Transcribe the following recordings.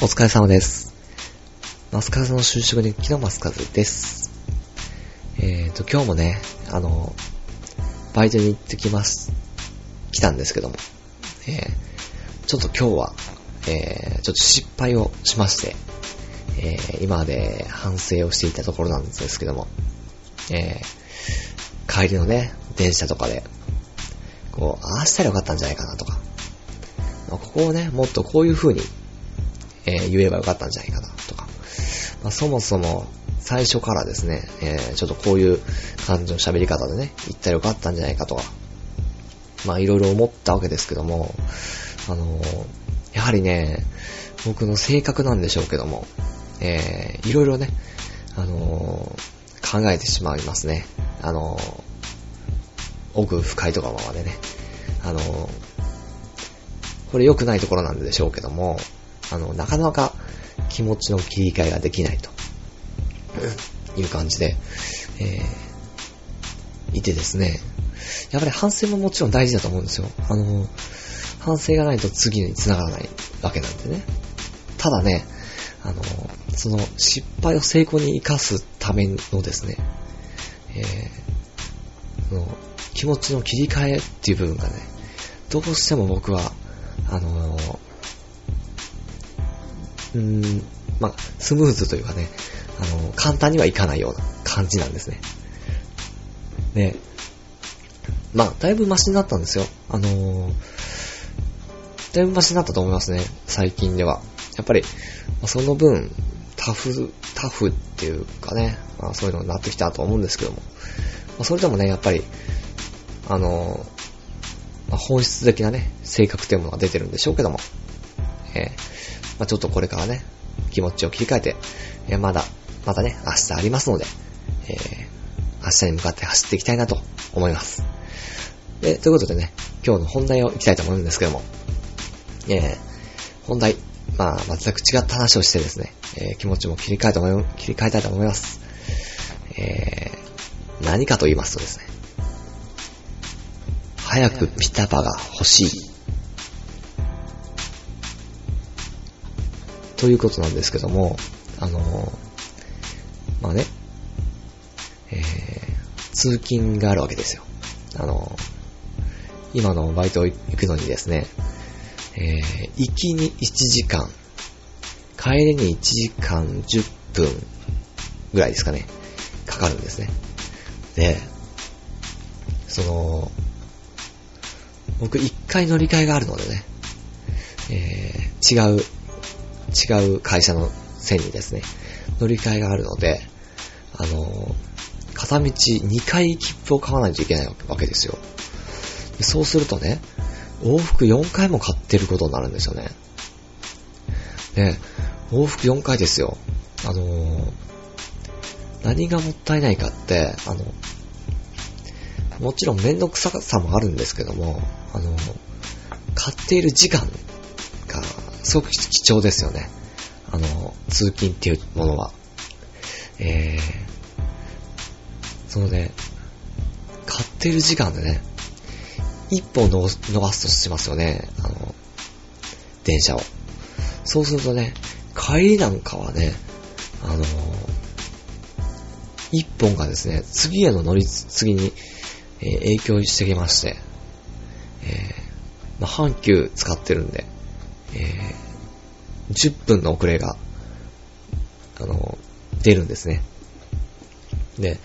疲れ様です。マスカズの就職日記のマスカズです。今日もね、バイトに行って来たんですけども、ちょっと今日は、ちょっと失敗をしまして、今まで反省をしていたところなんですけども、帰りのね、電車とかで、ああしたらよかったんじゃないかなとか、ここをね、もっとこういう風に、言えばよかったんじゃないかなとか、そもそも最初からですね、ちょっとこういう感じの喋り方でね、言ったらよかったんじゃないかとか、いろいろ思ったわけですけども、やはりね、僕の性格なんでしょうけども、いろいろね、考えてしまいますね。奥深いところまでね。これ良くないところなんでしょうけども、なかなか気持ちの切り替えができないという感じで、いてですね、やっぱり反省ももちろん大事だと思うんですよ。反省がないと次に繋がらないわけなんでね。ただね、その失敗を成功に生かすためのですね、気持ちの切り替えっていう部分がね、どうしても僕は、スムーズというかね、簡単にはいかないような感じなんですね。で、だいぶマシになったんですよ。だいぶマシになったと思いますね、最近では。やっぱり、その分、タフっていうかね、そういうのになってきたと思うんですけども、それでもね、やっぱり、本質的なね、性格というものが出てるんでしょうけども、ちょっとこれからね、気持ちを切り替えて、またね、明日ありますので、明日に向かって走っていきたいなと思います。ということでね、今日の本題をいきたいと思うんですけども、本題、全く違った話をしてですね、気持ちも切り替えたいと思います。何かと言いますとですね、早くピタパが欲しい。ということなんですけども、通勤があるわけですよ。今のバイト行くのにですね、行きに1時間、帰りに1時間10分ぐらいですかね、かかるんですね。で、僕1回乗り換えがあるのでね、違う会社の線にですね、乗り換えがあるので、片道2回切符を買わないといけないわけですよ。そうするとね、往復4回も買ってることになるんですよね。で、往復4回ですよ。何がもったいないかって、もちろんめんどくささもあるんですけども、買っている時間がすごく貴重ですよね。通勤っていうものは。買っている時間でね、一本伸ばすとしますよね。電車を。そうするとね、帰りなんかはね、一本がですね、次への乗り継ぎに、影響してきまして、阪急使ってるんで、10分の遅れが、出るんですね。で、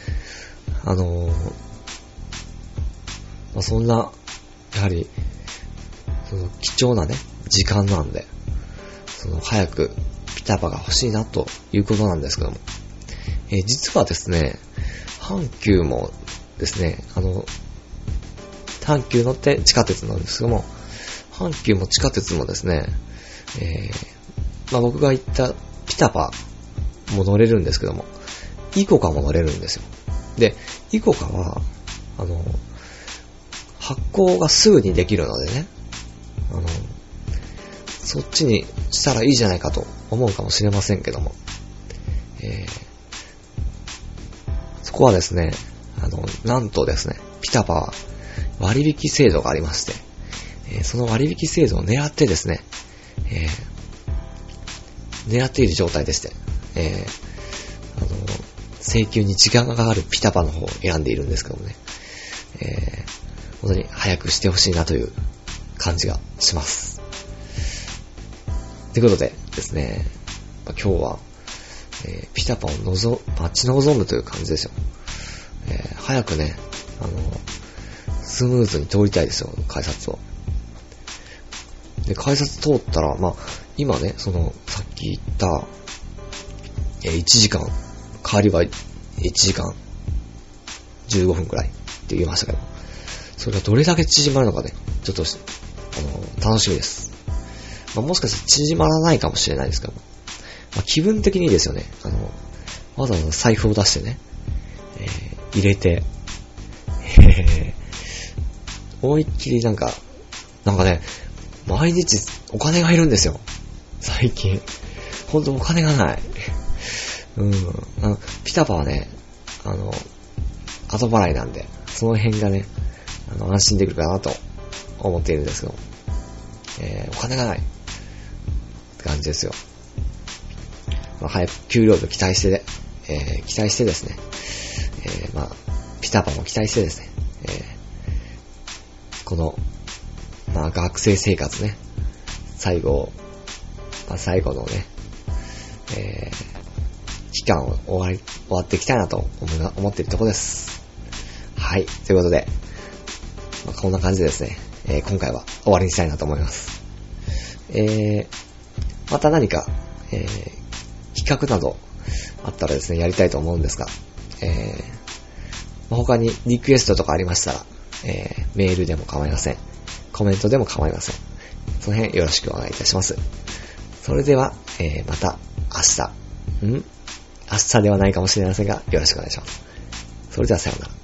そんな、やはり、貴重なね、時間なんで、早くピタパが欲しいなということなんですけども、実はですね、阪急もですね、阪急乗って地下鉄なんですけども、阪急も地下鉄もですね、僕が行ったピタパも乗れるんですけども、イコカも乗れるんですよ。で、イコカは、発行がすぐにできるのでね、そっちにしたらいいじゃないかと思うかもしれませんけども、そこはですね、なんとですね、ピタパは割引制度がありまして、その割引制度を狙ってですね、 狙っている状態でして、請求に時間がかかるピタパの方を選んでいるんですけどもね、本当に早くしてほしいなという感じがします。ということでですね、今日は、ピタパを待ち望むという感じですよ。早くね、スムーズに通りたいですよ、改札を。で、改札通ったら、今ね、さっき言った、1時間、帰りは1時間15分くらいって言いましたけど、それがどれだけ縮まるのかね、ちょっと、楽しみです。もしかしたら縮まらないかもしれないですけど、気分的にですよね、わざわざ財布を出してね、入れて、思いっきりなんかね、毎日お金がいるんですよ。最近。ほんとお金がない。ピタパはね、後払いなんで、その辺がね、安心できるかなと思っているんですけど、お金がないって感じですよ。早く給料日を期待してですね、ピタパも期待してですね、この、学生生活ね、最後のね、期間を終わっていきたいなと思っているところです。はい、ということで、こんな感じでですね、今回は終わりにしたいなと思います。また何か、企画などあったらですね、やりたいと思うんですが、他にリクエストとかありましたら、メールでも構いません。コメントでも構いません。その辺よろしくお願いいたします。それでは、また明日ではないかもしれませんが、よろしくお願いします。それではさようなら。